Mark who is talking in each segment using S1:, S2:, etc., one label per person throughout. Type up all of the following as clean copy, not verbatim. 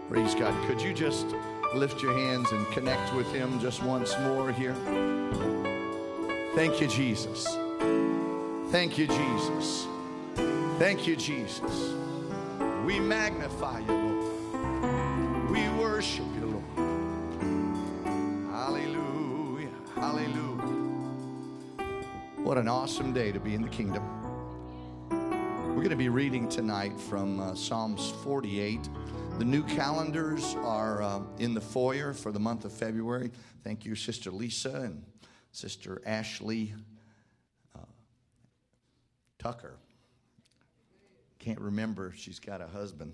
S1: Praise God. Could you just lift your hands and connect with Him just once more here? Thank you, Jesus. Thank you, Jesus. Thank you, Jesus. We magnify you, Lord. We worship you, Lord. Hallelujah. Hallelujah. What an awesome day to be in the kingdom. We're going to be reading tonight from Psalms 48. The new calendars are in the foyer for the month of February. Thank you, Sister Lisa and Sister Ashley Tucker. Can't remember if she's got a husband,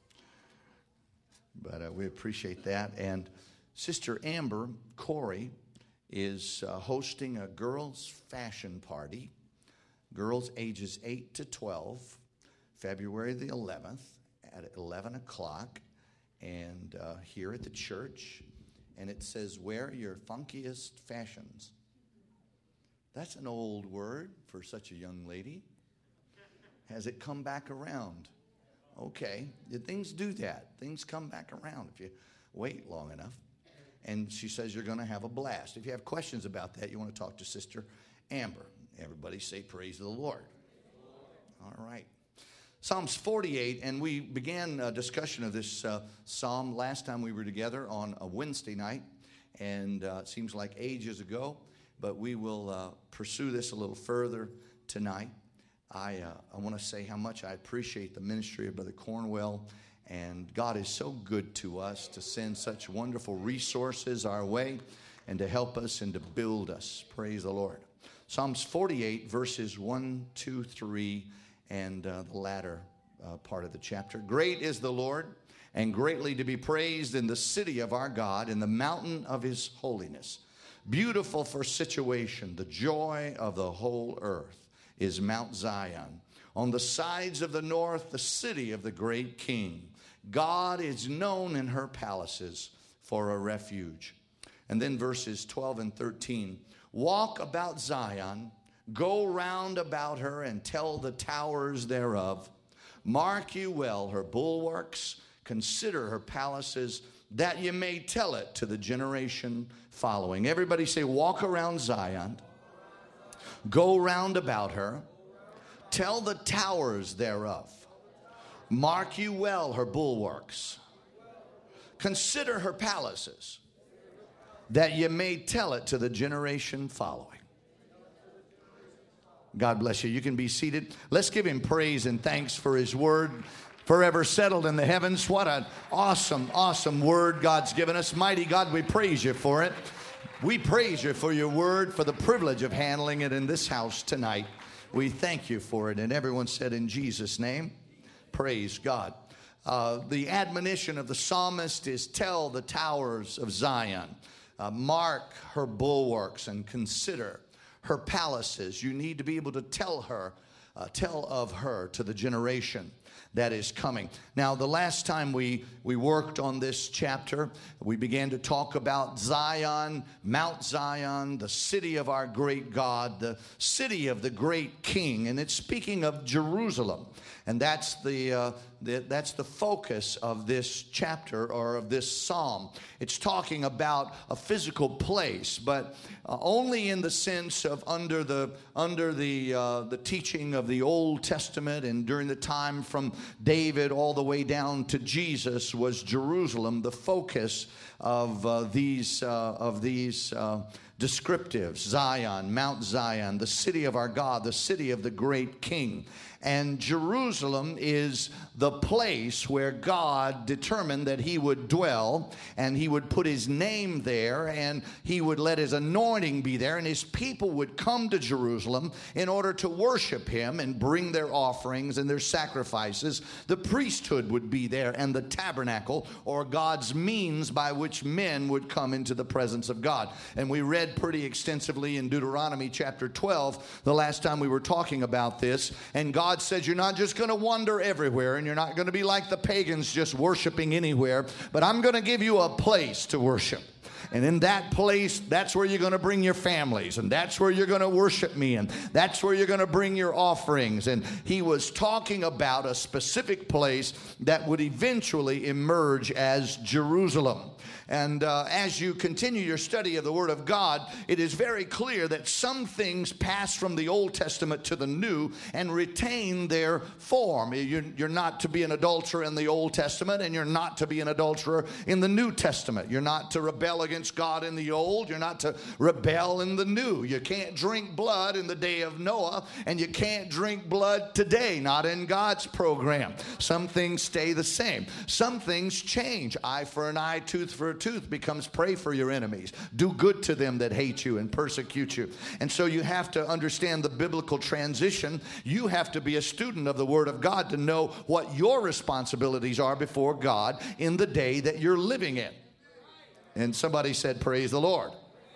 S1: but we appreciate that. And Sister Amber Corey is hosting a girls' fashion party, girls ages 8 to 12, February the 11th at 11 o'clock, and here at the church. And it says, wear your funkiest fashions. That's an old word for such a young lady. Has it come back around? Okay. Things do that. Things come back around if you wait long enough. And she says you're going to have a blast. If you have questions about that, you want to talk to Sister Amber. Everybody say praise the Lord. All right. Psalms 48, and we began a discussion of this psalm last time we were together on a Wednesday night. And it seems like ages ago, but we will pursue this a little further tonight. I want to say how much I appreciate the ministry of Brother Cornwell, and God is so good to us to send such wonderful resources our way and to help us and to build us. Praise the Lord. Psalms 48, verses 1, 2, 3, and the latter part of the chapter. Great is the Lord, and greatly to be praised in the city of our God, in the mountain of His holiness. Beautiful for situation, the joy of the whole earth is Mount Zion. On the sides of the north, the city of the great King. God is known in her palaces for a refuge. And then verses 12 and 13. Walk about Zion, go round about her and tell the towers thereof. Mark you well her bulwarks, consider her palaces, that you may tell it to the generation following. Everybody say, walk around Zion. Go round about her, tell the towers thereof. Mark you well her bulwarks. Consider her palaces, that you may tell it to the generation following. God bless you. You can be seated. Let's give Him praise and thanks for His word, forever settled in the heavens. What an awesome, awesome word God's given us. Mighty God, we praise You for it. We praise You for Your word, for the privilege of handling it in this house tonight. We thank You for it. And everyone said in Jesus' name, praise God. The admonition of the psalmist is tell the towers of Zion. Mark her bulwarks and consider her palaces. You need to be able to tell of her to the generation that is coming. Now, the last time we worked on this chapter, we began to talk about Zion, Mount Zion, the city of our great God, the city of the great King. And it's speaking of Jerusalem. And that's the focus of this chapter or of this psalm. It's talking about a physical place, but only in the sense of under the teaching of the Old Testament, and during the time from David all the way down to Jesus was Jerusalem the focus of these descriptives. Zion, Mount Zion, the city of our God, the city of the great King. And Jerusalem is the place where God determined that He would dwell, and He would put His name there, and He would let His anointing be there, and His people would come to Jerusalem in order to worship Him and bring their offerings and their sacrifices. The priesthood would be there, and the tabernacle, or God's means by which men would come into the presence of God. And we read pretty extensively in Deuteronomy chapter 12 the last time we were talking about this, and God says you're not just going to wander everywhere, and you're not going to be like the pagans just worshiping anywhere, but I'm going to give you a place to worship. And in that place, that's where you're going to bring your families, and that's where you're going to worship me, and that's where you're going to bring your offerings. And he was talking about a specific place that would eventually emerge as Jerusalem. And as you continue your study of the Word of God, it is very clear that some things pass from the Old Testament to the New and retain their form. You're not to be an adulterer in the Old Testament, and you're not to be an adulterer in the New Testament. You're not to rebel against God in the Old. You're not to rebel in the New. You can't drink blood in the day of Noah, and you can't drink blood today, not in God's program. Some things stay the same. Some things change. Eye for an eye, tooth for a tooth becomes pray for your enemies. Do good to them that hate you and persecute you. And so you have to understand the biblical transition. You have to be a student of the Word of God to know what your responsibilities are before God in the day that you're living in. And somebody said, praise the Lord.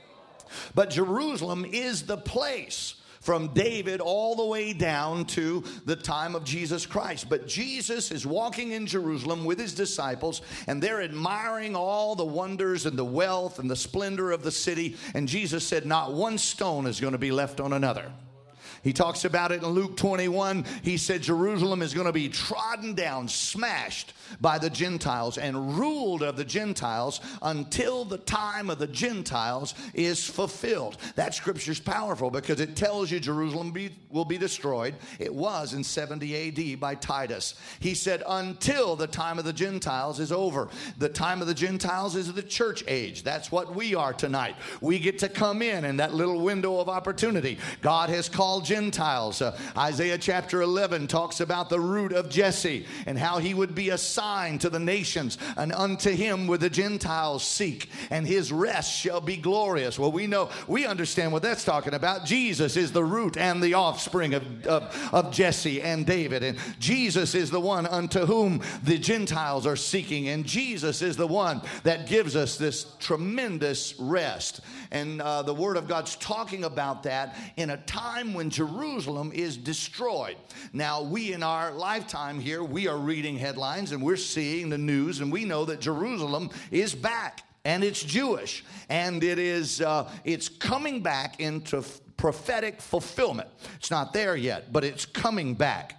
S1: But Jerusalem is the place from David all the way down to the time of Jesus Christ. But Jesus is walking in Jerusalem with his disciples, and they're admiring all the wonders and the wealth and the splendor of the city. And Jesus said, not one stone is going to be left on another. He talks about it in Luke 21. He said Jerusalem is going to be trodden down, smashed by the Gentiles, and ruled of the Gentiles until the time of the Gentiles is fulfilled. That scripture's powerful because it tells you Jerusalem will be destroyed. It was in 70 A.D. by Titus. He said until the time of the Gentiles is over. The time of the Gentiles is the church age. That's what we are tonight. We get to come in that little window of opportunity. God has called Gentiles. Isaiah chapter 11 talks about the root of Jesse and how he would be a sign to the nations, and unto him would the Gentiles seek, and his rest shall be glorious. Well, we understand what that's talking about. Jesus is the root and the offspring of Jesse and David, and Jesus is the one unto whom the Gentiles are seeking, and Jesus is the one that gives us this tremendous rest. And the Word of God's talking about that in a time when Jerusalem is destroyed. Now, we in our lifetime here, we are reading headlines and we're seeing the news, and we know that Jerusalem is back, and it's Jewish, and it's coming back into prophetic fulfillment. It's not there yet, but it's coming back.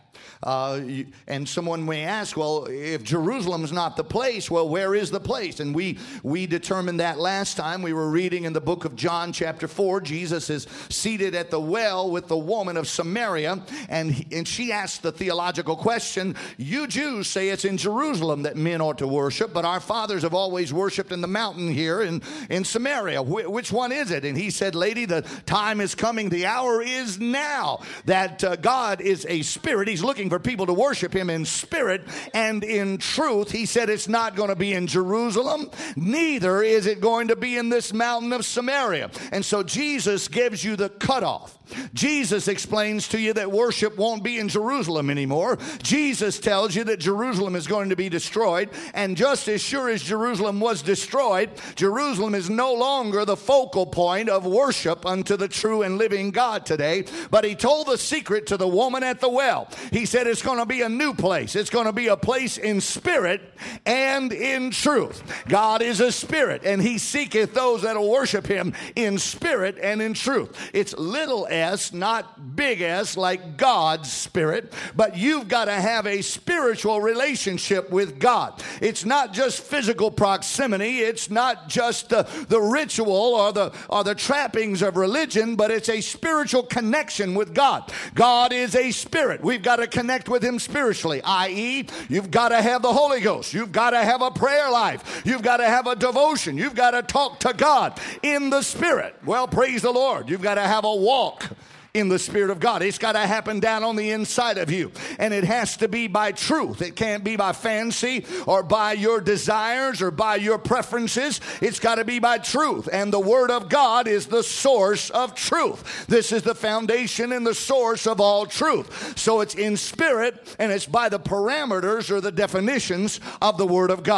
S1: And someone may ask, well, if Jerusalem's not the place, well, where is the place? And we determined that last time. We were reading in the book of John chapter 4. Jesus is seated at the well with the woman of Samaria, and she asked the theological question, you Jews say it's in Jerusalem that men ought to worship, but our fathers have always worshiped in the mountain here in Samaria. Which one is it? And he said, lady, the time is coming, the hour is now, that God is a spirit. He's looking for people to worship him in spirit and in truth. He said it's not going to be in Jerusalem, neither is it going to be in this mountain of Samaria. And so Jesus gives you the cutoff. Jesus explains to you that worship won't be in Jerusalem anymore. Jesus tells you that Jerusalem is going to be destroyed, and just as sure as Jerusalem was destroyed, Jerusalem is no longer the focal point of worship unto the true and living God today. But he told the secret to the woman at the well. He said it's going to be a new place. It's going to be a place in spirit and in truth. God is a spirit, and he seeketh those that will worship him in spirit and in truth. It's little s, not big S, like God's spirit, but you've got to have a spiritual relationship with God. It's not just physical proximity. It's not just the ritual or the trappings of religion, but it's a spiritual connection with God. God is a spirit. We've got to connect with him spiritually, i.e., you've got to have the Holy Ghost. You've got to have a prayer life. You've got to have a devotion. You've got to talk to God in the Spirit. Well, praise the Lord. You've got to have a walk in the Spirit of God. It's got to happen down on the inside of you. And it has to be by truth. It can't be by fancy or by your desires or by your preferences. It's got to be by truth. And the Word of God is the source of truth. This is the foundation and the source of all truth. So it's in spirit, and it's by the parameters or the definitions of the Word of God.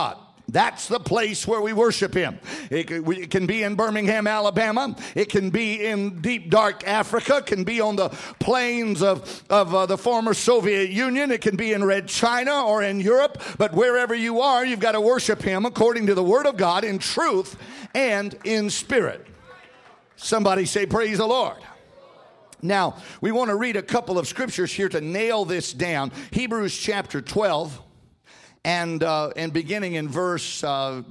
S1: That's the place where we worship him. It can be in Birmingham, Alabama. It can be in deep, dark Africa. It can be on the plains of the former Soviet Union. It can be in Red China or in Europe. But wherever you are, you've got to worship him according to the Word of God in truth and in spirit. Somebody say, praise the Lord. Now, we want to read a couple of scriptures here to nail this down. Hebrews chapter 12. And beginning in verse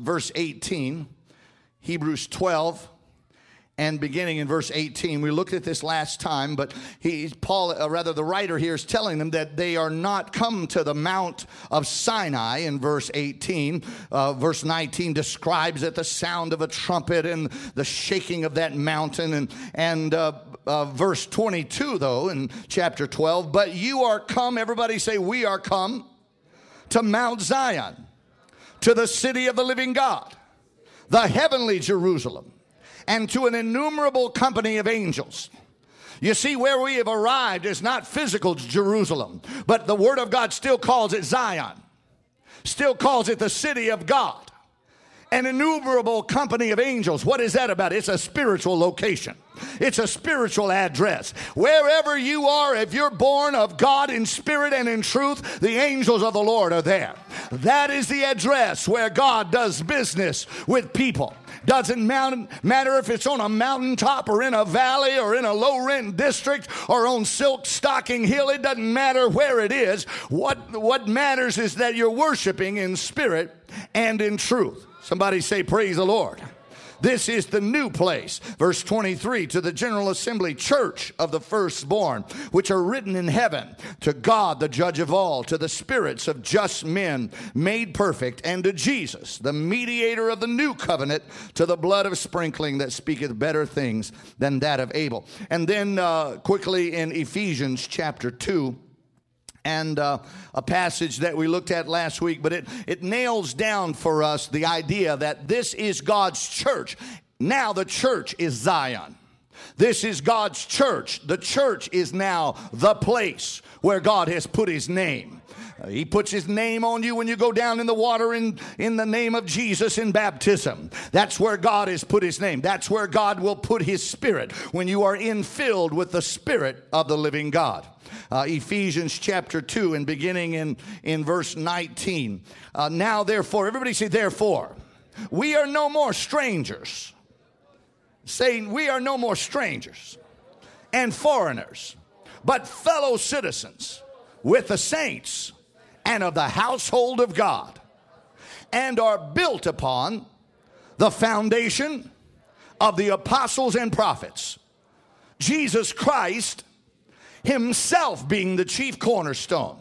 S1: 18, Hebrews 12, and beginning in verse 18. We looked at this last time, but the writer here is telling them that they are not come to the Mount of Sinai in verse 18. Verse 19 describes it, the sound of a trumpet and the shaking of that mountain. And verse 22, though, in chapter 12, but you are come, everybody say, we are come to Mount Zion, to the city of the living God, the heavenly Jerusalem, and to an innumerable company of angels. You see, where we have arrived is not physical Jerusalem, but the Word of God still calls it Zion, still calls it the city of God. An innumerable company of angels. What is that about? It's a spiritual location. It's a spiritual address. Wherever you are, if you're born of God in spirit and in truth, the angels of the Lord are there. That is the address where God does business with people. Doesn't matter if it's on a mountaintop or in a valley or in a low-rent district or on Silk Stocking Hill. It doesn't matter where it is. What matters is that you're worshiping in spirit and in truth. Somebody say, praise the Lord. This is the new place. Verse 23, to the general assembly church of the firstborn, which are written in heaven, to God, the judge of all, to the spirits of just men made perfect, and to Jesus, the mediator of the new covenant, to the blood of sprinkling that speaketh better things than that of Abel. And then quickly in Ephesians chapter 2, and a passage that we looked at last week, but it nails down for us the idea that this is God's church. Now the church is Zion. This is God's church. The church is now the place where God has put his name. He puts his name on you when you go down in the water in the name of Jesus in baptism. That's where God has put his name. That's where God will put his spirit when you are infilled with the spirit of the living God. Ephesians chapter 2 and beginning in verse 19. Now therefore, everybody say therefore, we are no more strangers. Saying we are no more strangers and foreigners, but fellow citizens with the saints and of the household of God, and are built upon the foundation of the apostles and prophets, Jesus Christ himself being the chief cornerstone,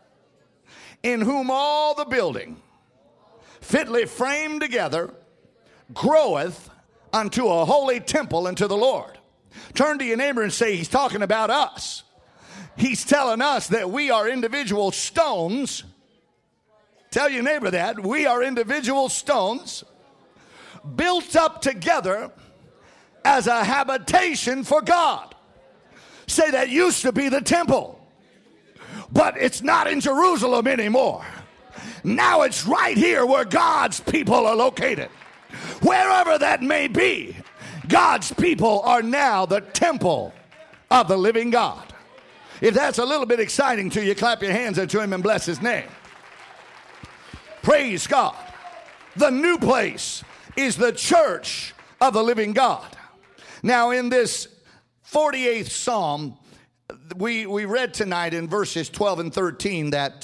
S1: in whom all the building fitly framed together groweth unto a holy temple unto the Lord. Turn to your neighbor and say, he's talking about us. He's telling us that we are individual stones. Tell your neighbor that. We are individual stones built up together as a habitation for God. Say, that used to be the temple, but it's not in Jerusalem anymore. Now it's right here where God's people are located. Wherever that may be, God's people are now the temple of the living God. If that's a little bit exciting to you, clap your hands unto him and bless his name. Praise God. The new place is the church of the living God. Now in this 48th Psalm, we read tonight in verses 12 and 13 that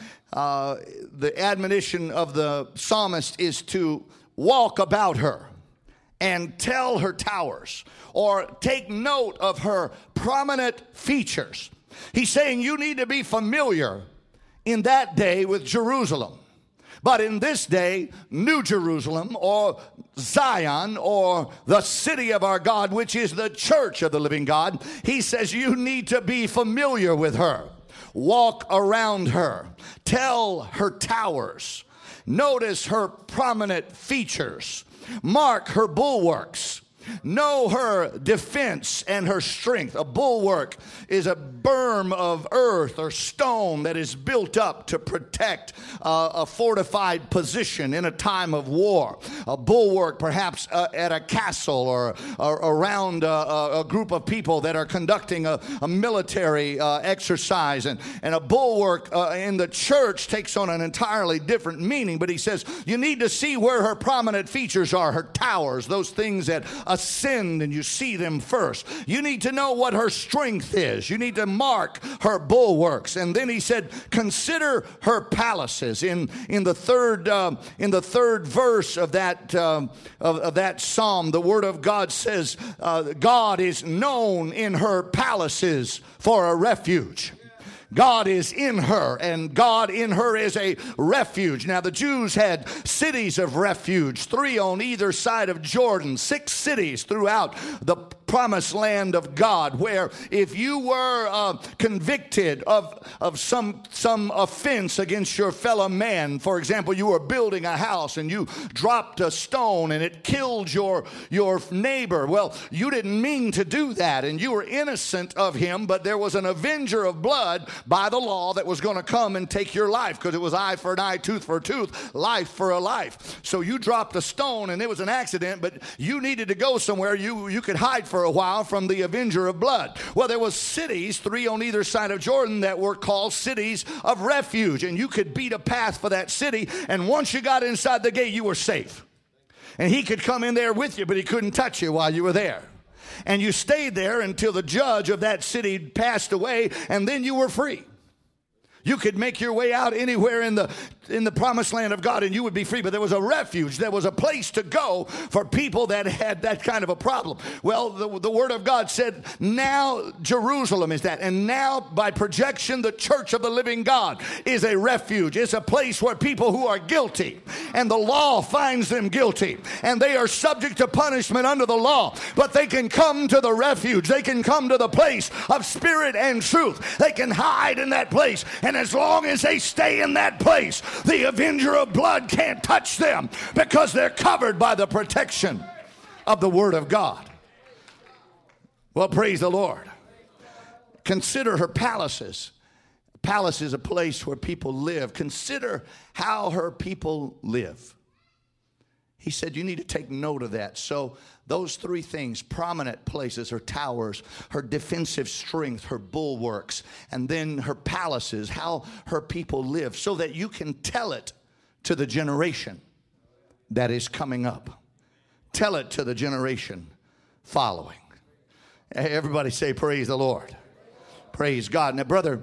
S1: the admonition of the psalmist is to walk about her and tell her towers, or take note of her prominent features. He's saying you need to be familiar in that day with Jerusalem. But in this day, New Jerusalem, or Zion, or the city of our God, which is the church of the living God, he says you need to be familiar with her. Walk around her. Tell her towers. Notice her prominent features. Mark her bulwarks. Know her defense and her strength. A bulwark is a berm of earth or stone that is built up to protect a fortified position in a time of war. A bulwark perhaps at a castle or around a group of people that are conducting a military exercise. And a bulwark in the church takes on an entirely different meaning. But he says you need to see where her prominent features are, her towers, those things that ascend and you see them first. You need to know what her strength is. You need to mark her bulwarks. And then he said, consider her palaces. In the third verse of that psalm, the word of God says, God is known in her palaces for a refuge. God is in her, and God in her is a refuge. Now, the Jews had cities of refuge, 3 on either side of Jordan, 6 cities throughout the promised land of God, where if you were convicted of some offense against your fellow man, for example, you were building a house and you dropped a stone and it killed your neighbor. Well, you didn't mean to do that and you were innocent of him, but there was an avenger of blood by the law that was going to come and take your life, because it was eye for an eye, tooth for a tooth, life for a life. So you dropped a stone and it was an accident, but you needed to go somewhere you could hide for a while from the avenger of blood. Well, there was cities, 3 on either side of Jordan, that were called cities of refuge, and you could beat a path for that city, and once you got inside the gate, you were safe. And he could come in there with you, but he couldn't touch you while you were there. And you stayed there until the judge of that city passed away, and then you were free. You could make your way out anywhere in the promised land of God and you would be free. But there was a refuge. There was a place to go for people that had that kind of a problem. Well, the word of God said, now Jerusalem is that. And now by projection, the church of the living God is a refuge. It's a place where people who are guilty and the law finds them guilty and they are subject to punishment under the law. But they can come to the refuge. They can come to the place of spirit and truth. They can hide in that place. And as long as they stay in that place, the avenger of blood can't touch them, because they're covered by the protection of the word of God. Well, praise the Lord. Consider her palaces. Palace is a place where people live. Consider how her people live. He said you need to take note of that. So those 3 things, prominent places, her towers, her defensive strength, her bulwarks, and then her palaces, how her people live, so that you can tell it to the generation that is coming up. Tell it to the generation following. Everybody say, praise the Lord. Praise God. Now, Brother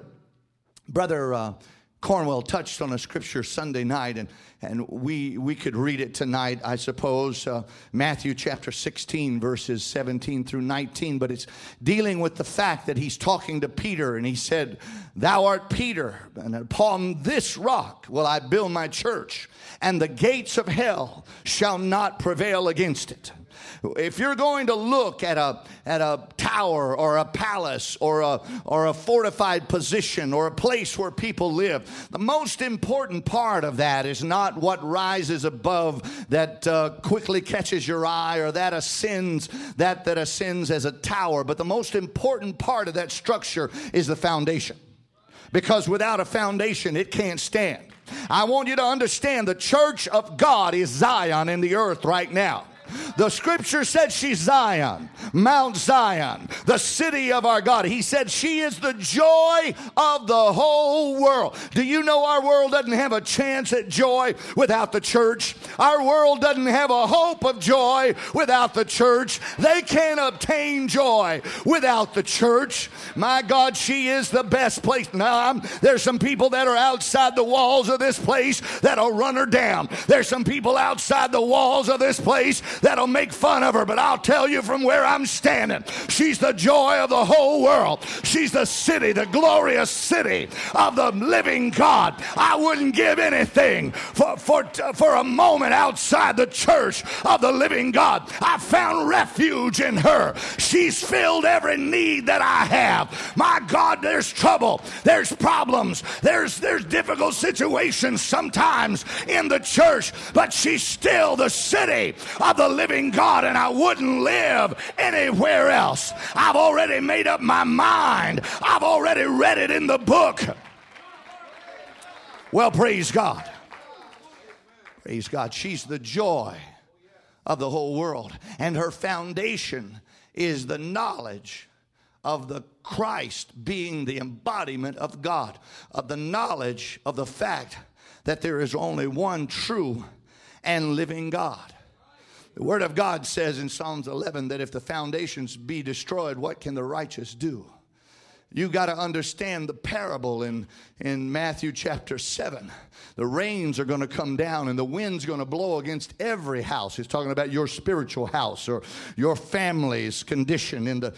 S1: Cornwell touched on a scripture Sunday night, and we could read it tonight, I suppose, Matthew chapter 16, verses 17 through 19, but it's dealing with the fact that he's talking to Peter, and he said, thou art Peter, and upon this rock will I build my church, and the gates of hell shall not prevail against it. If you're going to look at a tower or a palace or a fortified position or a place where people live, the most important part of that is not what rises above that quickly catches your eye, or that ascends as a tower. But the most important part of that structure is the foundation, because without a foundation it can't stand. I want you to understand the church of God is Zion in the earth right now. The scripture said she's Zion, Mount Zion, the city of our God. He said she is the joy of the whole world. Do you know our world doesn't have a chance at joy without the church? Our world doesn't have a hope of joy without the church. They can't obtain joy without the church. My God, she is the best place. Now, there's some people that are outside the walls of this place that'll run her down. There's some people outside the walls of this place that'll make fun of her, but I'll tell you from where I'm standing, she's the joy of the whole world. She's the city, the glorious city of the living God. I wouldn't give anything for a moment outside the church of the living God. I found refuge in her. She's filled every need that I have. My God, there's trouble, there's problems, there's difficult situations sometimes in the church, but she's still the city of the the living God, and I wouldn't live anywhere else. I've already made up my mind. I've already read it in the book. Well, praise God. Praise God. She's the joy of the whole world, and her foundation is the knowledge of the Christ being the embodiment of God, of the knowledge of the fact that there is only one true and living God. The Word of God says in Psalms 11 that if the foundations be destroyed, what can the righteous do? You got to understand the parable in Matthew chapter 7. The rains are going to come down and the wind's going to blow against every house. He's talking about your spiritual house or your family's condition in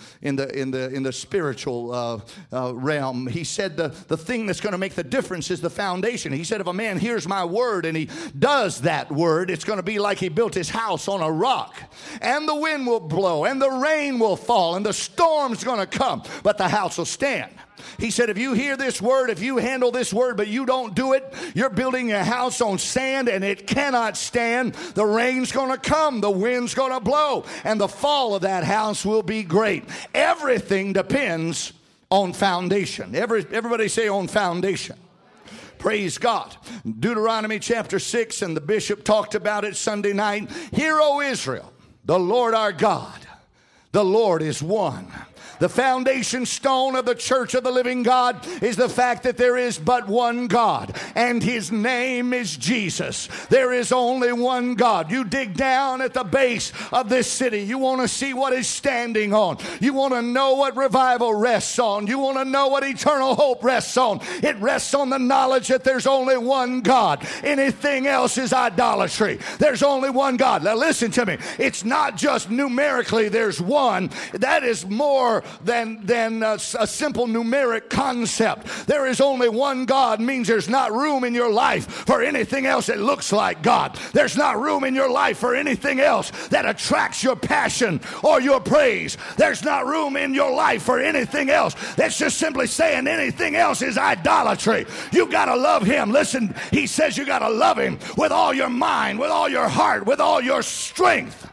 S1: the spiritual realm. He said the thing that's going to make the difference is the foundation. He said if a man hears my word and he does that word, it's going to be like he built his house on a rock. And the wind will blow and the rain will fall and the storm's going to come, but the house will stand. He said, if you hear this word, if you handle this word, but you don't do it, you're building a house on sand and it cannot stand. The rain's going to come, the wind's going to blow, and the fall of that house will be great. Everything depends on foundation. Everybody say on foundation. Praise God. Deuteronomy chapter 6, and the bishop talked about it Sunday night. Hear, O Israel, the Lord our God, the Lord is one. The foundation stone of the church of the living God is the fact that there is but one God, and his name is Jesus. There is only one God. You dig down at the base of this city. You want to see what is standing on. You want to know what revival rests on. You want to know what eternal hope rests on. It rests on the knowledge that there's only one God. Anything else is idolatry. There's only one God. Now listen to me. It's not just numerically there's one. That is more than a simple numeric concept. There is only one God means there's not room in your life for anything else that looks like God. There's not room in your life for anything else that attracts your passion or your praise. There's not room in your life for anything else that's just simply saying anything else is idolatry. You got to love him. Listen, he says you got to love him with all your mind, with all your heart, with all your strength.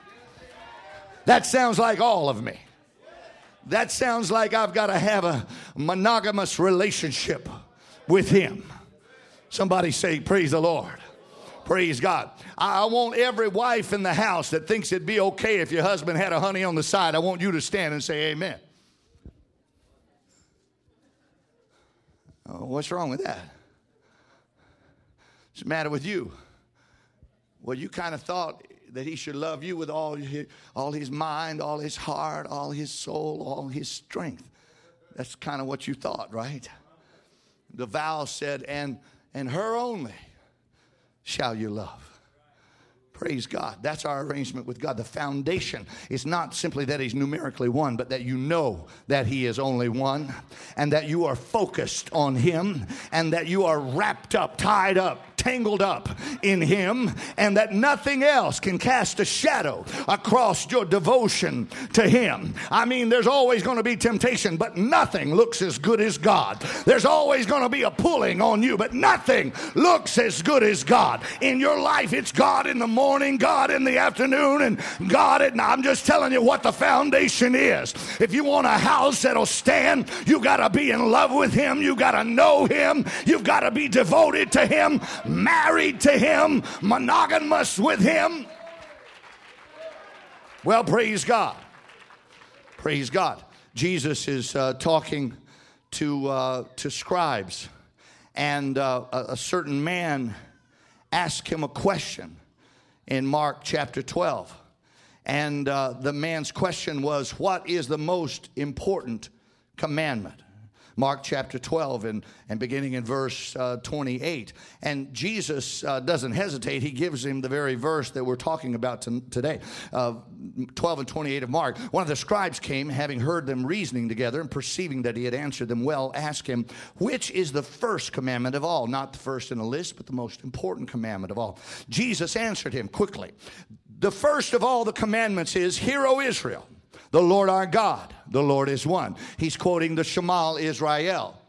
S1: That sounds like all of me. That sounds like I've got to have a monogamous relationship with him. Somebody say, praise the Lord. Praise God. I want every wife in the house that thinks it'd be okay if your husband had a honey on the side, I want you to stand and say amen. Oh, what's wrong with that? What's the matter with you? Well, you kind of thought that he should love you with all his mind, all his heart, all his soul, all his strength. That's kind of what you thought, right? The vow said, and her only shall you love. Praise God. That's our arrangement with God. The foundation is not simply that he's numerically one, but that you know that he is only one, and that you are focused on him, and that you are wrapped up, tied up, tangled up in him, and that nothing else can cast a shadow across your devotion to him. I mean, there's always going to be temptation, but nothing looks as good as God. There's always going to be a pulling on you, but nothing looks as good as God. In your life, it's God in the morning, God in the afternoon, and God at night. I'm just telling you what the foundation is. If you want a house that'll stand, you got to be in love with him. You got to know him. You've got to be devoted to him, married to him, monogamous with him. Well, praise God. Praise God. Jesus is talking to scribes, and a certain man asked him a question in Mark chapter 12. And the man's question was, what is the most important commandment? Mark chapter 12 and beginning in verse 28. And Jesus doesn't hesitate. He gives him the very verse that we're talking about today. 12 and 28 of Mark. One of the scribes came, having heard them reasoning together and perceiving that he had answered them well, asked him, which is the first commandment of all? Not the first in the list, but the most important commandment of all. Jesus answered him quickly. The first of all the commandments is, Hear, O Israel, the Lord our God, the Lord is one. He's quoting the Shema Israel.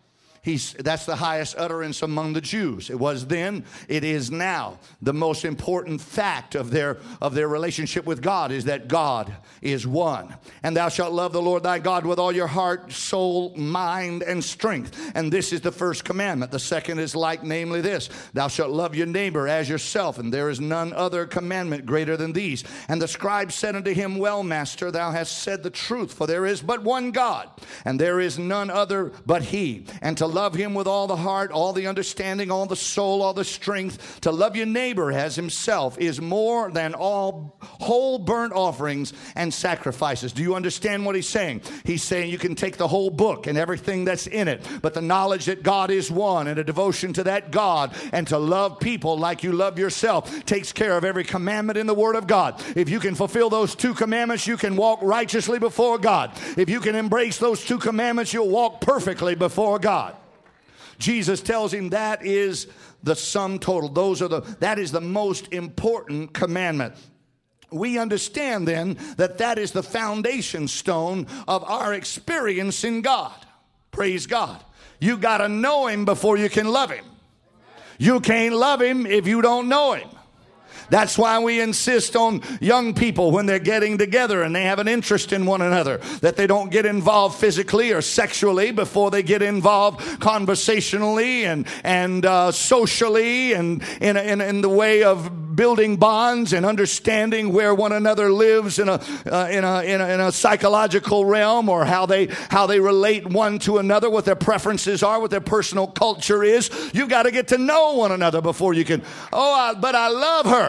S1: That's the highest utterance among the Jews. It was then, it is now. The most important fact of their relationship with God is that God is one. And thou shalt love the Lord thy God with all your heart, soul, mind, and strength. And this is the first commandment. The second is like, namely this: thou shalt love your neighbor as yourself, and there is none other commandment greater than these. And the scribe said unto him, Well, master, thou hast said the truth, for there is but one God, and there is none other but he. And to love him with all the heart, all the understanding, all the soul, all the strength, to love your neighbor as himself, is more than all whole burnt offerings and sacrifices. Do you understand what he's saying? He's saying you can take the whole book and everything that's in it, but the knowledge that God is one and a devotion to that God and to love people like you love yourself takes care of every commandment in the Word of God. If you can fulfill those two commandments, you can walk righteously before God. If you can embrace those two commandments, you'll walk perfectly before God. Jesus tells him that is the sum total. That is the most important commandment. We understand then that is the foundation stone of our experience in God. Praise God. You got to know him before you can love him. You can't love him if you don't know him. That's why we insist on young people when they're getting together and they have an interest in one another, that they don't get involved physically or sexually before they get involved conversationally and socially and in the way of building bonds and understanding where one another lives in a psychological realm, or how they relate one to another, what their preferences are, what their personal culture is. You've got to get to know one another before you can, but I love her.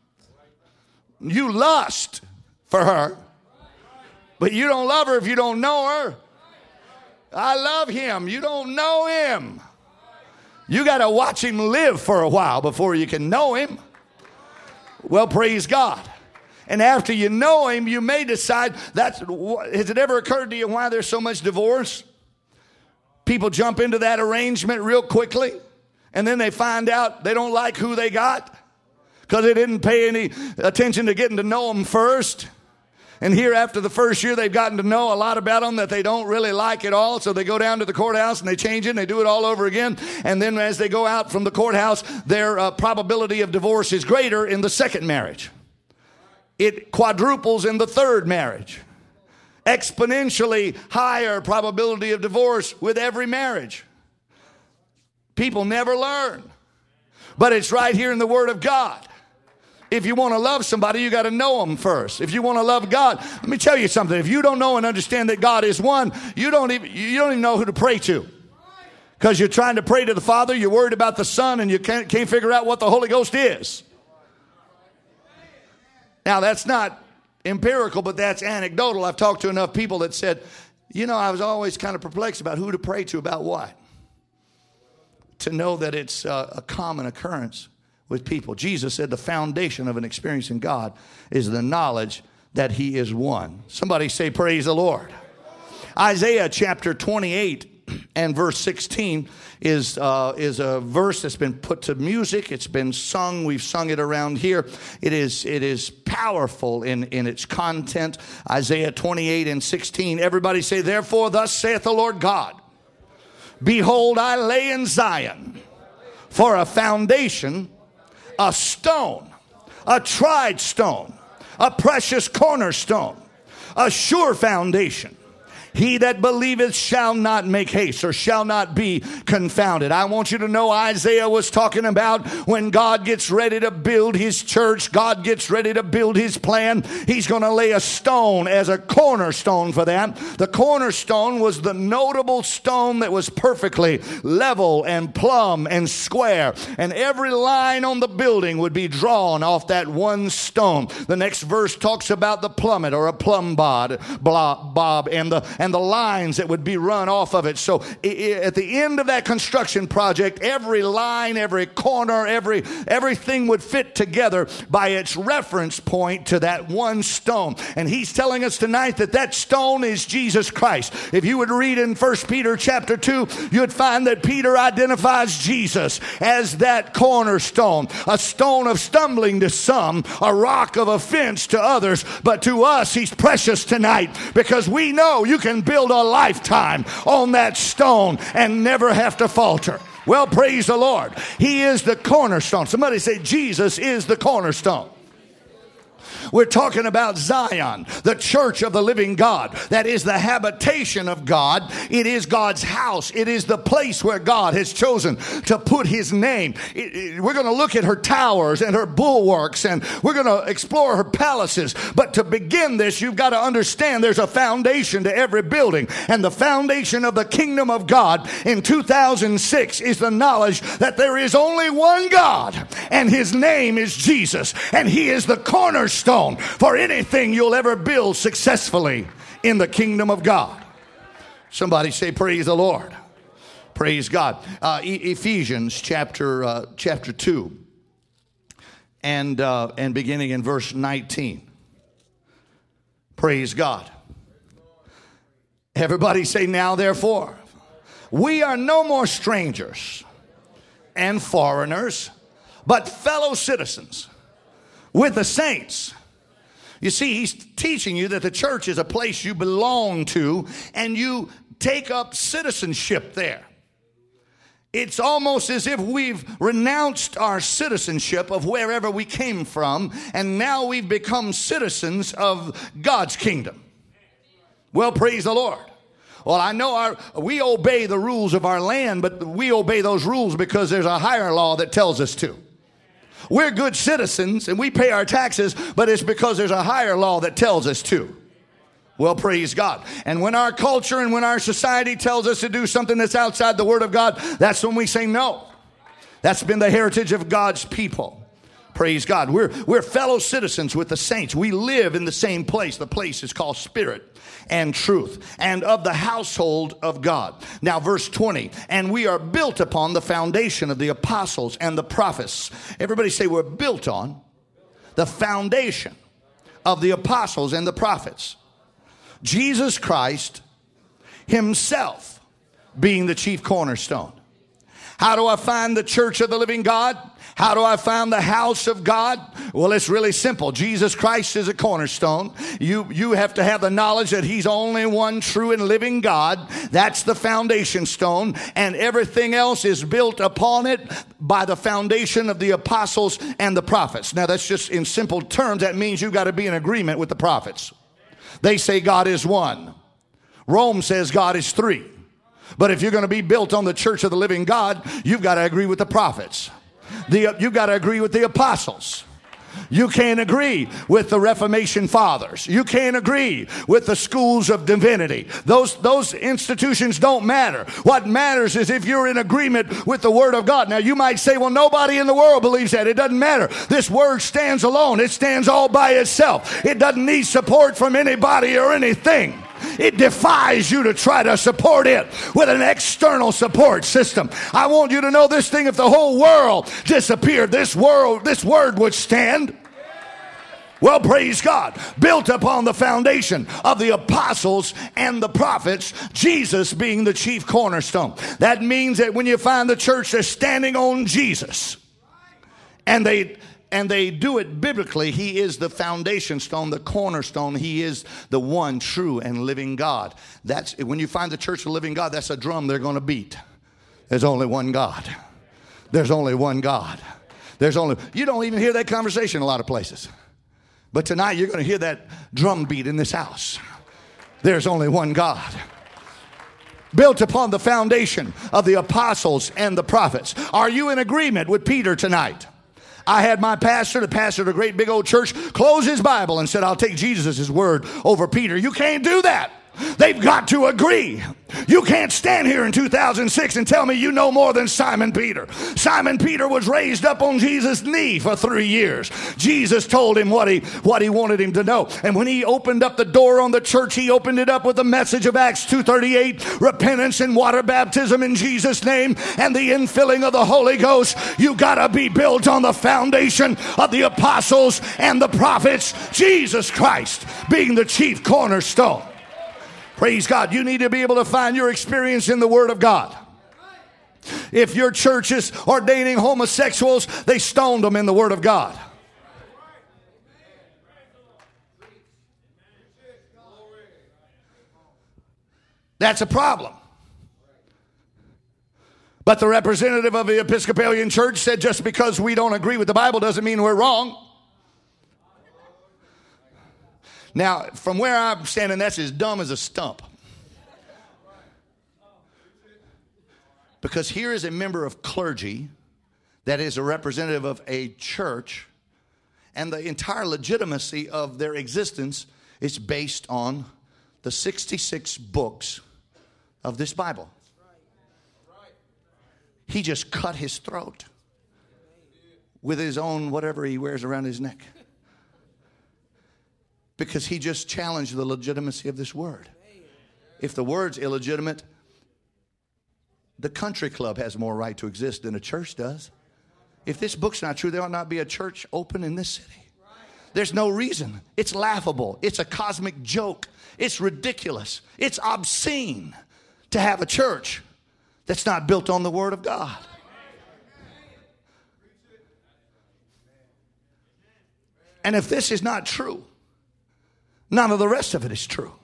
S1: You lust for her, but you don't love her if you don't know her. I love him. You don't know him. You got to watch him live for a while before you can know him. Well, praise God. And after you know him, you may decide has it ever occurred to you why there's so much divorce? People jump into that arrangement real quickly, and then they find out they don't like who they got because they didn't pay any attention to getting to know them first. And here after the first year, they've gotten to know a lot about them that they don't really like at all. So they go down to the courthouse and they change it and they do it all over again. And then as they go out from the courthouse, their probability of divorce is greater in the second marriage. It quadruples in the third marriage. Exponentially higher probability of divorce with every marriage. People never learn. But it's right here in the Word of God. If you want to love somebody, you got to know them first. If you want to love God, let me tell you something. If you don't know and understand that God is one, you don't even know who to pray to. Because you're trying to pray to the Father, you're worried about the Son, and you can't figure out what the Holy Ghost is. Now, that's not empirical, but that's anecdotal. I've talked to enough people that said, I was always kind of perplexed about who to pray to about what. To know that it's a common occurrence with people. Jesus said the foundation of an experience in God is the knowledge that he is one. Somebody say, praise the Lord. Isaiah chapter 28 and verse 16 is a verse that's been put to music. It's been sung. We've sung it around here. It is powerful in its content. Isaiah 28 and 16. Everybody say, therefore, thus saith the Lord God, behold, I lay in Zion for a foundation, a stone, a tried stone, a precious cornerstone, a sure foundation. He that believeth shall not make haste, or shall not be confounded. I want you to know Isaiah was talking about when God gets ready to build his church, God gets ready to build his plan, he's going to lay a stone as a cornerstone for that. The cornerstone was the notable stone that was perfectly level and plumb and square. And every line on the building would be drawn off that one stone. The next verse talks about the plummet or a plumb bob and the lines that would be run off of it. So at the end of that construction project, every line, every corner, everything would fit together by its reference point to that one stone. And he's telling us tonight that stone is Jesus Christ. If you would read in 1 Peter chapter 2, you'd find that Peter identifies Jesus as that cornerstone, a stone of stumbling to some, a rock of offense to others, but to us he's precious tonight, because we know you can can build a lifetime on that stone and never have to falter. Well, praise the Lord. He is the cornerstone. Somebody say, Jesus is the cornerstone. We're talking about Zion, the church of the living God. That is the habitation of God. It is God's house. It is the place where God has chosen to put his name. We're going to look at her towers and her bulwarks, and we're going to explore her palaces. But to begin this, you've got to understand there's a foundation to every building. And the foundation of the kingdom of God in 2006 is the knowledge that there is only one God, and his name is Jesus. And he is the cornerstone for anything you'll ever build successfully in the kingdom of God. Somebody say, praise the Lord. Praise God. Ephesians chapter 2 and beginning in verse 19. Praise God. Everybody say, now therefore, we are no more strangers and foreigners, but fellow citizens with the saints. You see, he's teaching you that the church is a place you belong to, and you take up citizenship there. It's almost as if we've renounced our citizenship of wherever we came from, and now we've become citizens of God's kingdom. Well, praise the Lord. Well, I know we obey the rules of our land, but we obey those rules because there's a higher law that tells us to. We're good citizens and we pay our taxes, but it's because there's a higher law that tells us to. Well, praise God. And when our culture and when our society tells us to do something that's outside the Word of God, that's when we say no. That's been the heritage of God's people. Praise God. We're fellow citizens with the saints. We live in the same place. The place is called Spirit and Truth, and of the household of God. Now, verse 20, and we are built upon the foundation of the apostles and the prophets. Everybody say, we're built on the foundation of the apostles and the prophets. Jesus Christ himself being the chief cornerstone. How do I find the church of the living God? How do I find the house of God? Well, it's really simple. Jesus Christ is a cornerstone. You have to have the knowledge that he's only one true and living God. That's the foundation stone. And everything else is built upon it by the foundation of the apostles and the prophets. Now, that's just in simple terms. That means you've got to be in agreement with the prophets. They say God is one. Rome says God is three. But if you're going to be built on the church of the living God, you've got to agree with the prophets. You've got to agree with the apostles. You can't agree with the Reformation fathers. You can't agree with the schools of divinity. Those institutions don't matter. What matters is if you're in agreement with the Word of God. Now, you might say, well, nobody in the world believes that. It doesn't matter. This Word stands alone. It stands all by itself. It doesn't need support from anybody or anything. It defies you to try to support it with an external support system. I want you to know this thing: if the whole world disappeared, this word would stand. Well, praise God. Built upon the foundation of the apostles and the prophets, Jesus being the chief cornerstone. That means that when you find the church, they're standing on Jesus. And they do it biblically. He is the foundation stone, the cornerstone. He is the one true and living God. That's when you find the church of the living God, that's a drum they're going to beat. There's only one God. There's only one God. You don't even hear that conversation in a lot of places. But tonight you're going to hear that drum beat in this house. There's only one God. Built upon the foundation of the apostles and the prophets. Are you in agreement with Peter tonight? I had my pastor, the pastor of a great big old church, close his Bible and said, I'll take Jesus' word over Peter. You can't do that. They've got to agree. You can't stand here in 2006 and tell me you know more than Simon Peter. Simon Peter was raised up on Jesus' knee for 3 years. Jesus told him what he wanted him to know. And when he opened up the door on the church, he opened it up with the message of Acts 2:38, repentance and water baptism in Jesus' name and the infilling of the Holy Ghost. You got to be built on the foundation of the apostles and the prophets, Jesus Christ being the chief cornerstone. Praise God. You need to be able to find your experience in the Word of God. If your church is ordaining homosexuals, they stoned them in the Word of God. That's a problem. But the representative of the Episcopalian Church said just because we don't agree with the Bible doesn't mean we're wrong. Now, from where I'm standing, that's as dumb as a stump. Because here is a member of clergy that is a representative of a church, and the entire legitimacy of their existence is based on the 66 books of this Bible. He just cut his throat with his own whatever he wears around his neck. Because he just challenged the legitimacy of this word. If the word's illegitimate, the country club has more right to exist than a church does. If this book's not true, there ought not be a church open in this city. There's no reason. It's laughable. It's a cosmic joke. It's ridiculous. It's obscene to have a church that's not built on the Word of God. And if this is not true, none of the rest of it is true.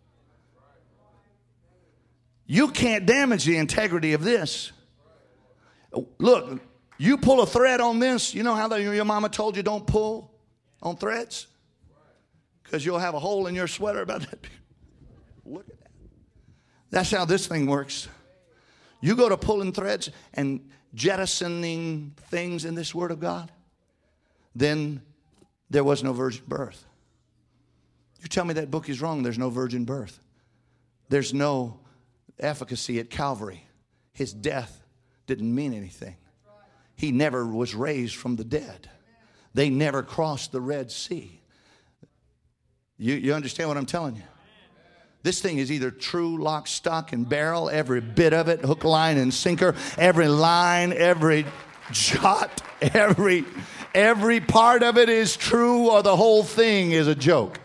S1: You can't damage the integrity of this. Look, you pull a thread on this. You know how your mama told you don't pull on threads? Because you'll have a hole in your sweater about that. Look at that. That's how this thing works. You go to pulling threads and jettisoning things in this Word of God, then there was no virgin birth. You tell me that book is wrong, there's no virgin birth. There's no efficacy at Calvary. His death didn't mean anything. He never was raised from the dead. They never crossed the Red Sea. You understand what I'm telling you? This thing is either true, lock, stock, and barrel, every bit of it, hook, line, and sinker, every line, every jot, every part of it is true, or the whole thing is a joke.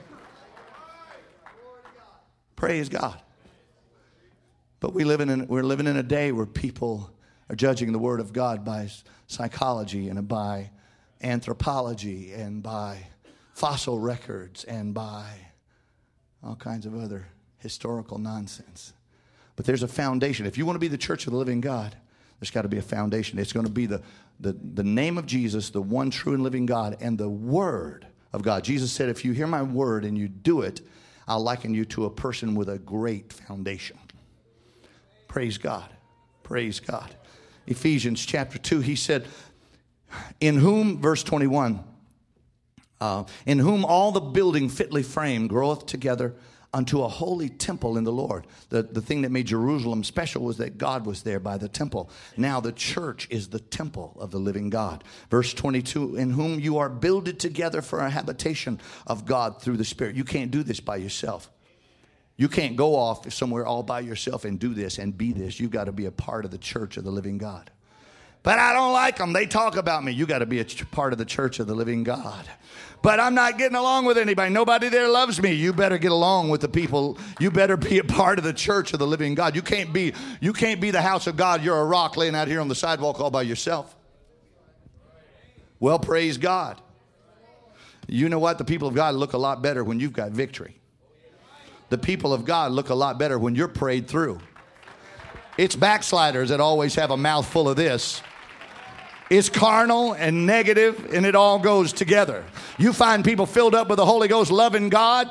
S1: Praise God. But we're living in a day where people are judging the Word of God by psychology and by anthropology and by fossil records and by all kinds of other historical nonsense. But there's a foundation. If you want to be the church of the living God, there's got to be a foundation. It's going to be the name of Jesus, the one true and living God, and the Word of God. Jesus said, if you hear my word and you do it, I'll liken you to a person with a great foundation. Praise God. Praise God. Ephesians chapter 2, he said, in whom, verse 21, in whom all the building fitly framed groweth together unto a holy temple in the Lord. The thing that made Jerusalem special was that God was there by the temple. Now the church is the temple of the living God. Verse 22, in whom you are builded together for a habitation of God through the Spirit. You can't do this by yourself. You can't go off somewhere all by yourself and do this and be this. You've got to be a part of the church of the living God. But I don't like them. They talk about me. You got to be a part of the church of the living God. But I'm not getting along with anybody. Nobody there loves me. You better get along with the people. You better be a part of the church of the living God. You can't be the house of God. You're a rock laying out here on the sidewalk all by yourself. Well, praise God. You know what? The people of God look a lot better when you've got victory. The people of God look a lot better when you're prayed through. It's backsliders that always have a mouthful of this. It's carnal and negative, and it all goes together. You find people filled up with the Holy Ghost loving God.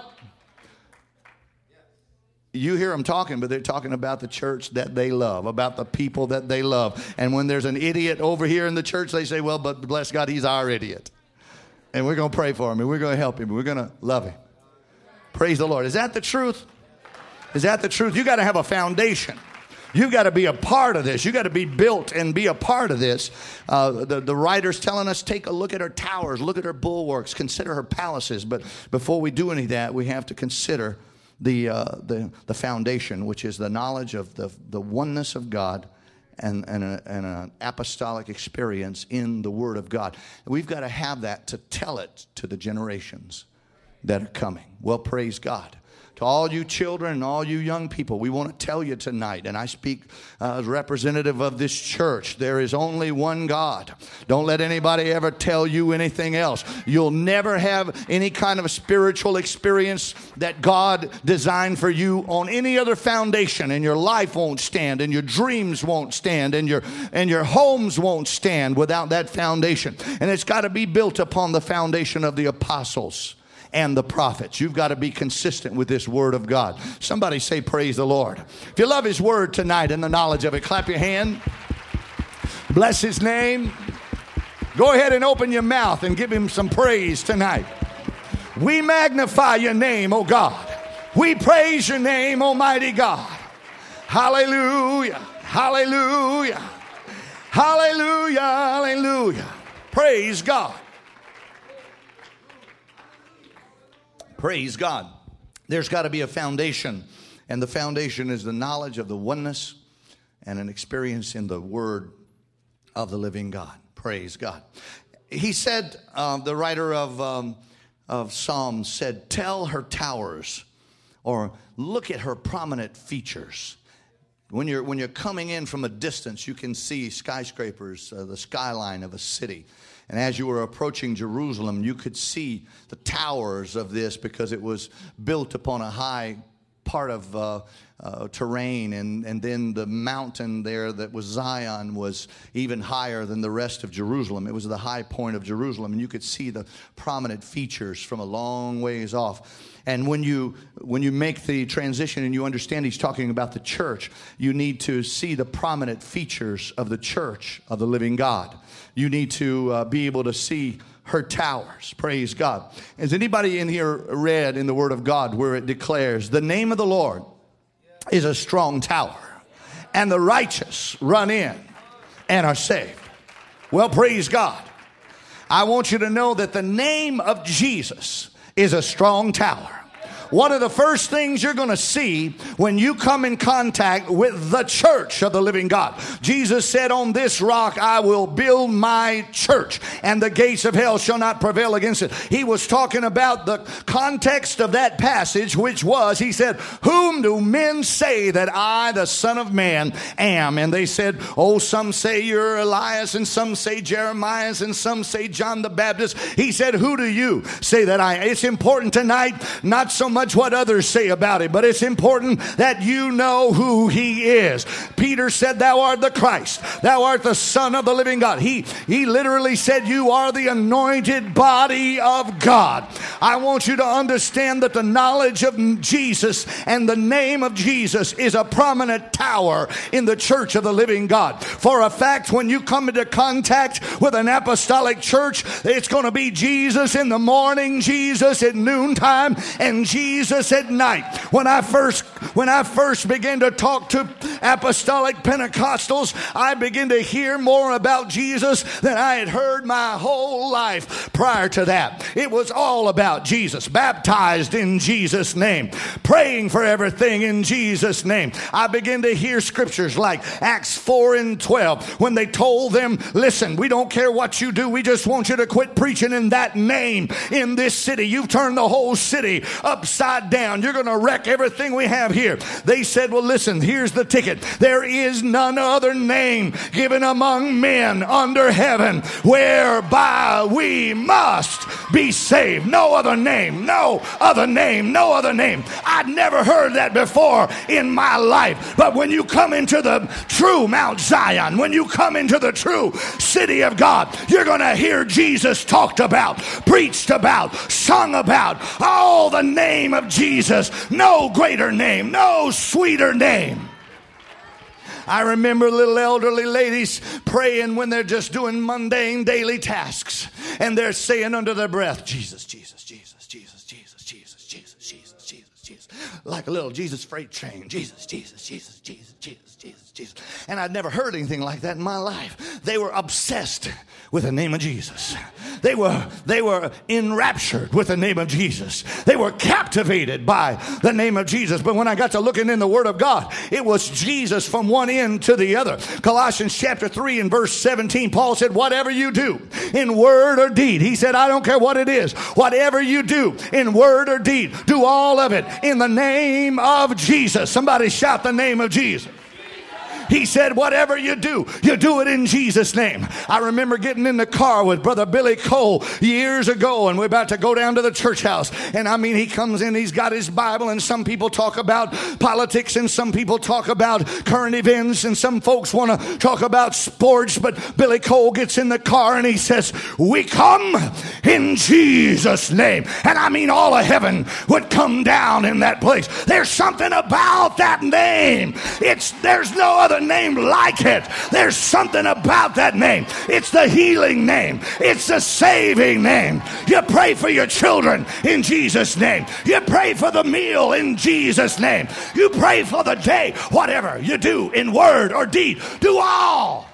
S1: You hear them talking, but they're talking about the church that they love, about the people that they love. And when there's an idiot over here in the church, they say, well, but bless God, he's our idiot. And we're going to pray for him, and we're going to help him, and we're going to love him. Praise the Lord. Is that the truth? Is that the truth? You got to have a foundation. You've got to be a part of this. You've got to be built and be a part of this. The writer's telling us, take a look at her towers, look at her bulwarks, consider her palaces. But before we do any of that, we have to consider the foundation, which is the knowledge of the oneness of God and an apostolic experience in the Word of God. We've got to have that to tell it to the generations that are coming. Well, praise God. To all you children and all you young people, we want to tell you tonight, and I speak as representative of this church, there is only one God. Don't let anybody ever tell you anything else. You'll never have any kind of a spiritual experience that God designed for you on any other foundation, and your life won't stand, and your dreams won't stand, and your homes won't stand without that foundation. And it's got to be built upon the foundation of the apostles and the prophets. You've got to be consistent with this word of God. Somebody say praise the Lord. If you love his word tonight and the knowledge of it, clap your hand. Bless his name. Go ahead and open your mouth and give him some praise tonight. We magnify your name, O God. We praise your name, Almighty God. Hallelujah. Hallelujah. Hallelujah. Hallelujah. Praise God. Praise God. There's got to be a foundation, and the foundation is the knowledge of the oneness and an experience in the word of the living God. Praise God. He said, the writer of Psalms said, tell her towers, or look at her prominent features. When you're coming in from a distance, you can see skyscrapers, the skyline of a city. And as you were approaching Jerusalem, you could see the towers of this because it was built upon a high part of terrain. And then the mountain there that was Zion was even higher than the rest of Jerusalem. It was the high point of Jerusalem. And you could see the prominent features from a long ways off. And when you make the transition and you understand he's talking about the church, you need to see the prominent features of the church of the living God. You need to be able to see her towers. Praise God. Has anybody in here read in the Word of God where it declares, the name of the Lord is a strong tower, and the righteous run in and are saved? Well, praise God. I want you to know that the name of Jesus is a strong tower. One of the first things you're going to see when you come in contact with the church of the living God. Jesus said, on this rock I will build my church, and the gates of hell shall not prevail against it. He was talking about the context of that passage, which was, he said, whom do men say that I, the Son of Man, am? And they said, oh, some say you're Elias, and some say Jeremiah, and some say John the Baptist. He said, who do you say that I am? It's important tonight, not so much what others say about him, but it's important that you know who he is. Peter said, thou art the Christ, thou art the Son of the living God. He literally said, you are the anointed body of God. I want you to understand that the knowledge of Jesus and the name of Jesus is a prominent tower in the church of the living God. For a fact, when you come into contact with an apostolic church, it's going to be Jesus in the morning, Jesus at noontime, and Jesus at night. When I first began to talk to apostolic Pentecostals, I began to hear more about Jesus than I had heard my whole life prior to that. It was all about Jesus, baptized in Jesus' name, praying for everything in Jesus' name. I began to hear scriptures like Acts 4:12, when they told them, listen, we don't care what you do, we just want you to quit preaching in that name in this city. You've turned the whole city upside down. You're going to wreck everything we have here. They said, well, listen, here's the ticket. There is none other name given among men under heaven whereby we must be saved. No other name, no other name, no other name. I'd never heard that before in my life. But when you come into the true Mount Zion, when you come into the true city of God, you're going to hear Jesus talked about, preached about, sung about. Oh, the name of Jesus. No greater name, no sweeter name. I remember little elderly ladies praying when they're just doing mundane daily tasks, and they're saying under their breath, Jesus, Jesus, Jesus, Jesus, Jesus, Jesus, Jesus, Jesus, Jesus, Jesus, like a little Jesus freight train. Jesus, Jesus, Jesus, Jesus, Jesus, Jesus, Jesus. And I'd never heard anything like that in my life. They were obsessed with the name of Jesus. They were enraptured with the name of Jesus. They were captivated by the name of Jesus. But when I got to looking in the Word of God, it was Jesus from one end to the other. Colossians chapter 3 and verse 17, Paul said, whatever you do in word or deed, he said, I don't care what it is, whatever you do in word or deed, do all of it in the name of Jesus. Somebody shout the name of Jesus. He said, whatever you do it in Jesus' name. I remember getting in the car with Brother Billy Cole years ago, and we're about to go down to the church house. And I mean, he comes in, he's got his Bible, and some people talk about politics, and some people talk about current events, and some folks want to talk about sports. But Billy Cole gets in the car and he says, we come in Jesus' name. And I mean, all of heaven would come down in that place. There's something about that name. There's no other name like it. There's something about that name. It's the healing name. It's the saving name. You pray for your children in Jesus' name. You pray for the meal in Jesus' name. You pray for the day. Whatever you do in word or deed, do all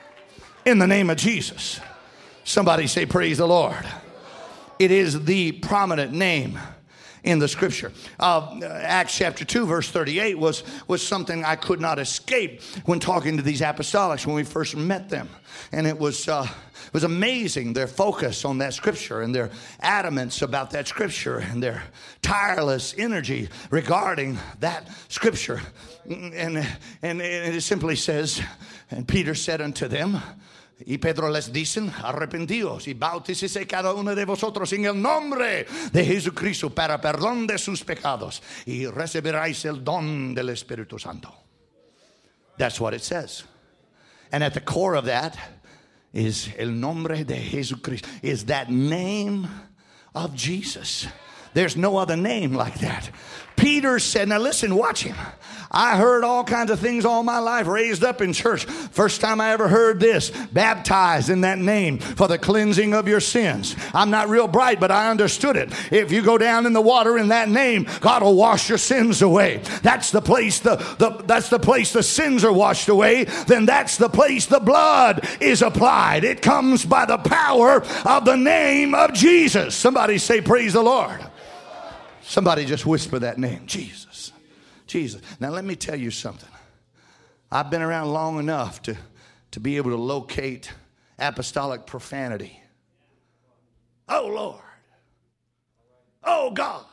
S1: in the name of Jesus. Somebody say, praise the Lord. It is the prominent name in the scripture. Acts chapter 2 verse 38 was something I could not escape when talking to these apostolics when we first met them. And it was amazing, their focus on that scripture and their adamance about that scripture and their tireless energy regarding that scripture. And it simply says, and Peter said unto them, y Pedro les dicen, arrepentidos y bautícese cada uno de vosotros en el nombre de Jesucristo para perdón de sus pecados y recibiréis el don del Espíritu Santo. That's what it says. And at the core of that is el nombre de Jesucristo, is that name of Jesus. There's no other name like that. Peter said, now listen, watch him. I heard all kinds of things all my life, raised up in church. First time I ever heard this, baptized in that name for the cleansing of your sins. I'm not real bright, but I understood it. If you go down in the water in that name, God will wash your sins away. That's the place that's the place the sins are washed away. Then that's the place the blood is applied. It comes by the power of the name of Jesus. Somebody say, praise the Lord. Somebody just whisper that name, Jesus. Jesus. Now let me tell you something. I've been around long enough to be able to locate apostolic profanity. Oh Lord. Oh God.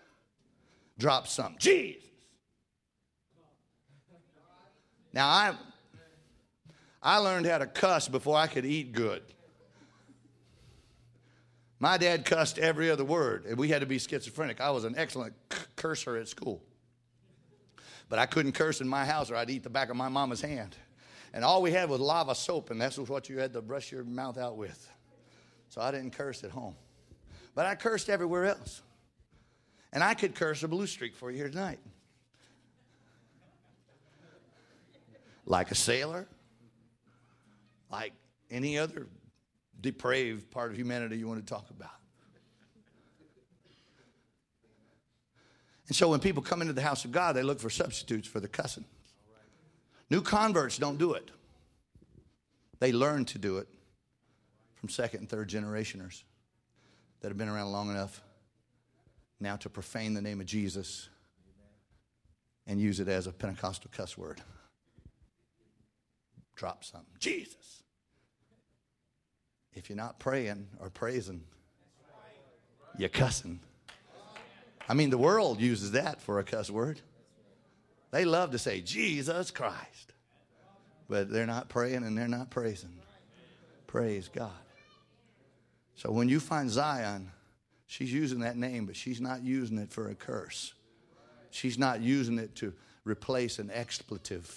S1: Drop something. Jesus. Now I learned how to cuss before I could eat good. My dad cussed every other word, and we had to be schizophrenic. I was an excellent cursor at school. But I couldn't curse in my house or I'd eat the back of my mama's hand. And all we had was lava soap, and that's what you had to brush your mouth out with. So I didn't curse at home. But I cursed everywhere else. And I could curse a blue streak for you here tonight. Like a sailor. Like any other depraved part of humanity you want to talk about. And so when people come into the house of God, they look for substitutes for the cussing. New converts don't do it. They learn to do it from second and third generationers that have been around long enough now to profane the name of Jesus and use it as a Pentecostal cuss word. Drop something. Jesus. If you're not praying or praising, you're cussing. I mean, the world uses that for a cuss word. They love to say, Jesus Christ. But they're not praying and they're not praising. Praise God. So when you find Zion, she's using that name, but she's not using it for a curse. She's not using it to replace an expletive.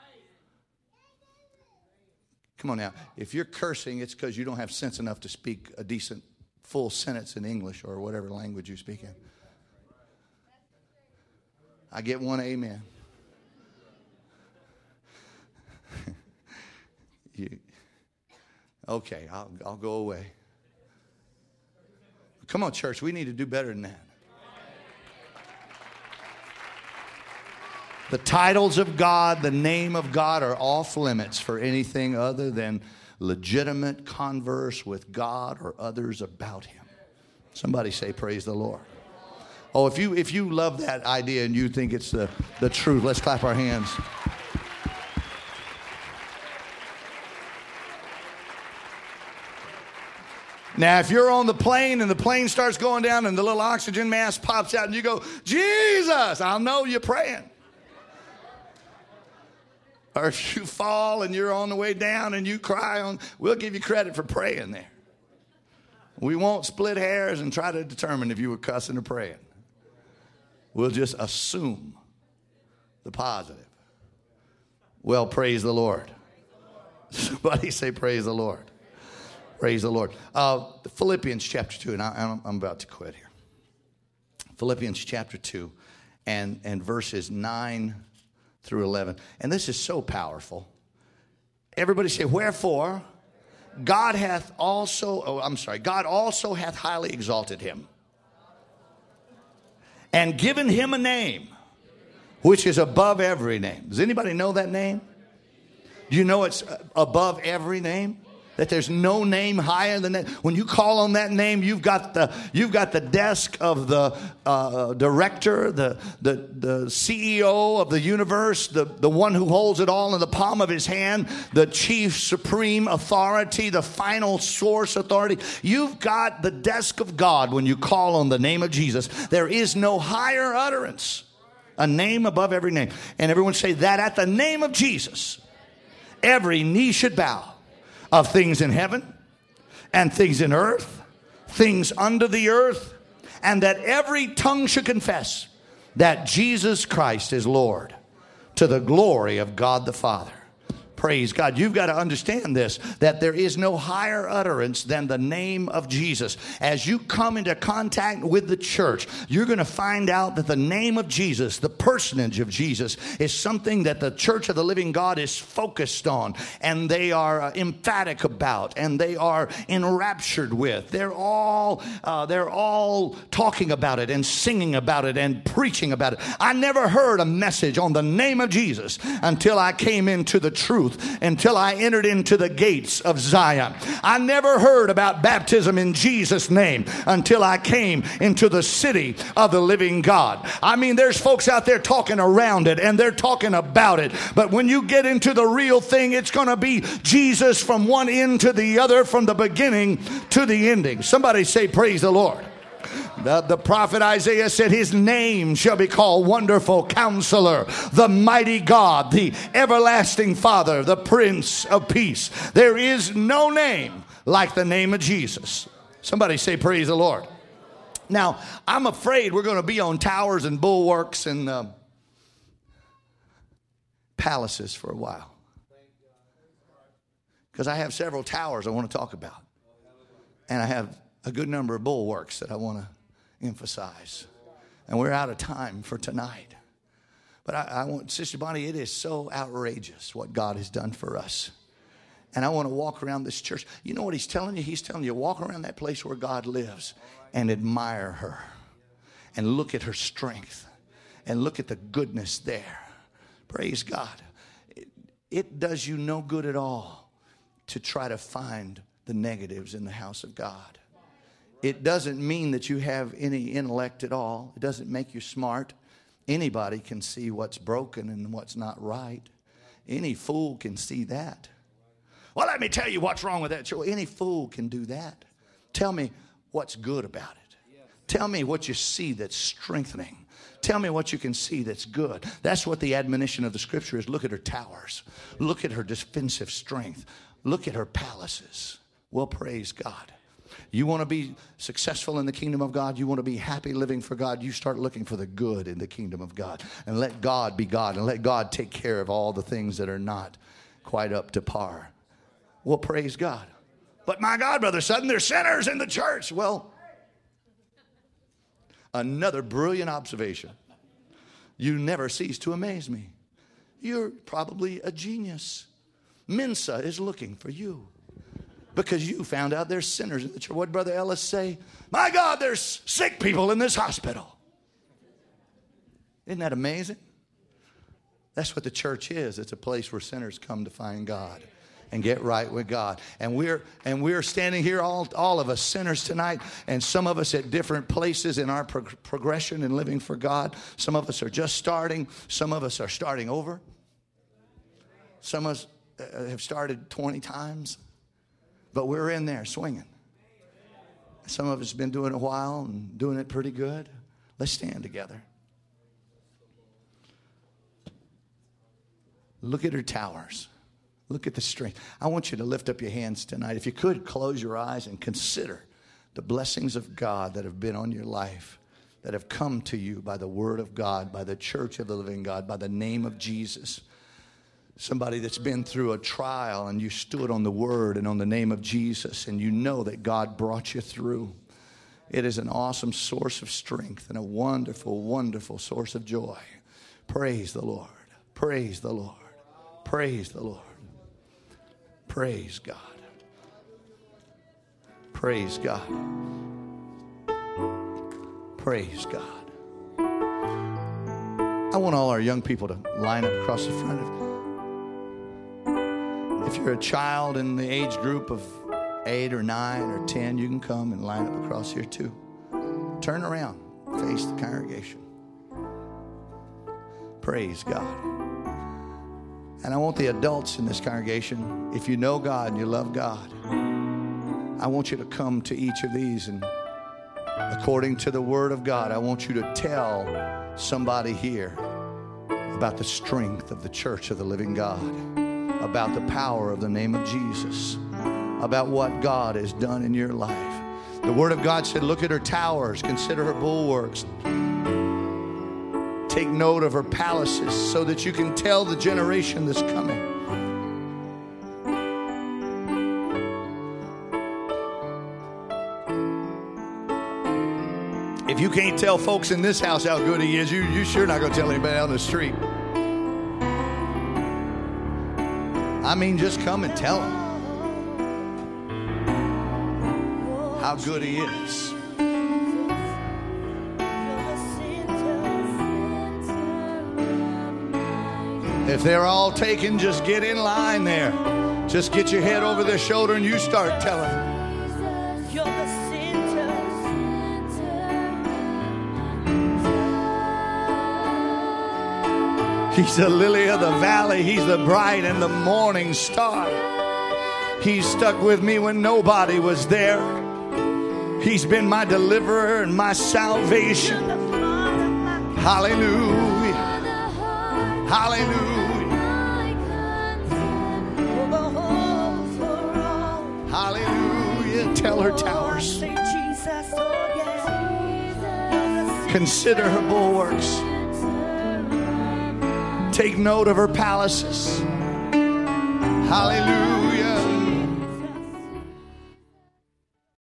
S1: Come on now. If you're cursing, it's because you don't have sense enough to speak a decent full sentence in English or whatever language you speak in. I get one amen. Okay, I'll go away. Come on, church. We need to do better than that. The titles of God, the name of God are off limits for anything other than legitimate converse with God or others about Him. Somebody say, praise the Lord. Oh, if you love that idea and you think it's the truth, let's clap our hands. Now, if you're on the plane and the plane starts going down and the little oxygen mask pops out and you go, Jesus, I'll know you're praying. Or if you fall and you're on the way down and you cry, we'll give you credit for praying there. We won't split hairs and try to determine if you were cussing or praying. We'll just assume the positive. Well, praise the Lord. Somebody say praise the Lord. Praise the Lord. Philippians chapter 2, and I'm about to quit here. Philippians chapter 2 and verses 9 through 11. And this is so powerful. Everybody say, wherefore, God also hath highly exalted him and given him a name which is above every name. Does anybody know that name? Do you know it's above every name? That there's no name higher than that. When you call on that name, you've got the desk of the director, the CEO of the universe, the one who holds it all in the palm of his hand, the chief supreme authority, the final source authority. You've got the desk of God when you call on the name of Jesus. There is no higher utterance. A name above every name. And everyone say that at the name of Jesus, every knee should bow. Of things in heaven and things in earth, things under the earth, and that every tongue should confess that Jesus Christ is Lord, to the glory of God the Father. Praise God. You've got to understand this, that there is no higher utterance than the name of Jesus. As you come into contact with the church, you're going to find out that the name of Jesus, the personage of Jesus, is something that the Church of the Living God is focused on, and they are emphatic about, and they are enraptured with. They're all talking about it and singing about it and preaching about it. I never heard a message on the name of Jesus until I came into the truth. Until I entered into the gates of Zion. I never heard about baptism in Jesus' name until I came into the city of the living God. I mean, there's folks out there talking around it and they're talking about it. But when you get into the real thing, it's going to be Jesus from one end to the other, from the beginning to the ending. Somebody say, praise the Lord. The prophet Isaiah said his name shall be called Wonderful Counselor, the Mighty God, the Everlasting Father, the Prince of Peace. There is no name like the name of Jesus. Somebody say praise the Lord. Now, I'm afraid we're going to be on towers and bulwarks and palaces for a while. Because I have several towers I want to talk about. And I have a good number of bulwarks that I want to emphasize. And we're out of time for tonight. But I want, Sister Bonnie, it is so outrageous what God has done for us. And I want to walk around this church. You know what he's telling you? He's telling you, walk around that place where God lives and admire her. And look at her strength. And look at the goodness there. Praise God. It does you no good at all to try to find the negatives in the house of God. It doesn't mean that you have any intellect at all. It doesn't make you smart. Anybody can see what's broken and what's not right. Any fool can see that. Well, let me tell you what's wrong with that. Any fool can do that. Tell me what's good about it. Tell me what you see that's strengthening. Tell me what you can see that's good. That's what the admonition of the scripture is. Look at her towers. Look at her defensive strength. Look at her palaces. Well, praise God. You want to be successful in the kingdom of God? You want to be happy living for God? You start looking for the good in the kingdom of God. And let God be God. And let God take care of all the things that are not quite up to par. Well, praise God. But my God, Brother Sutton, there's sinners in the church. Well, another brilliant observation. You never cease to amaze me. You're probably a genius. Mensa is looking for you. Because you found out there's sinners in the church. What did Brother Ellis say? My God, there's sick people in this hospital. Isn't that amazing? That's what the church is. It's a place where sinners come to find God. and get right with God. And we're standing here, all of us sinners tonight, and some of us at different places in our progression in living for God. Some of us are just starting. Some of us are starting over. Some of us have started 20 times, but we're in there swinging. Some of us have been doing it a while and doing it pretty good. Let's stand together. Look at her towers. Look at the strength. I want you to lift up your hands tonight. If you could, close your eyes and consider the blessings of God that have been on your life, that have come to you by the word of God, by the church of the living God, by the name of Jesus. Somebody that's been through a trial and you stood on the word and on the name of Jesus, and you know that God brought you through. It is an awesome source of strength and a wonderful, wonderful source of joy. Praise the Lord. Praise the Lord. Praise the Lord. Praise God. Praise God. Praise God. I want all our young people to line up across the front of you. If you're a child in the age group of 8 or 9 or 10, you can come and line up across here too. Turn around. Face the congregation. Praise God. And I want the adults in this congregation, if you know God and you love God, I want you to come to each of these, and according to the word of God, I want you to tell somebody here about the strength of the church of the living God, about the power of the name of Jesus, about what God has done in your life. The word of God said, look at her towers, consider her bulwarks. Take note of her palaces so that you can tell the generation that's coming. If you can't tell folks in this house how good he is, you sure not going to tell anybody on the street. I mean, just come and tell them how good he is. If they're all taken, just get in line there. Just get your head over their shoulder and you start telling them. He's the lily of the valley. He's the bright and the morning star. He's stuck with me when nobody was there. He's been my deliverer and my salvation. Hallelujah. Hallelujah. Hallelujah. Tell her towers. Consider her bulwarks. Take note of her palaces. Hallelujah.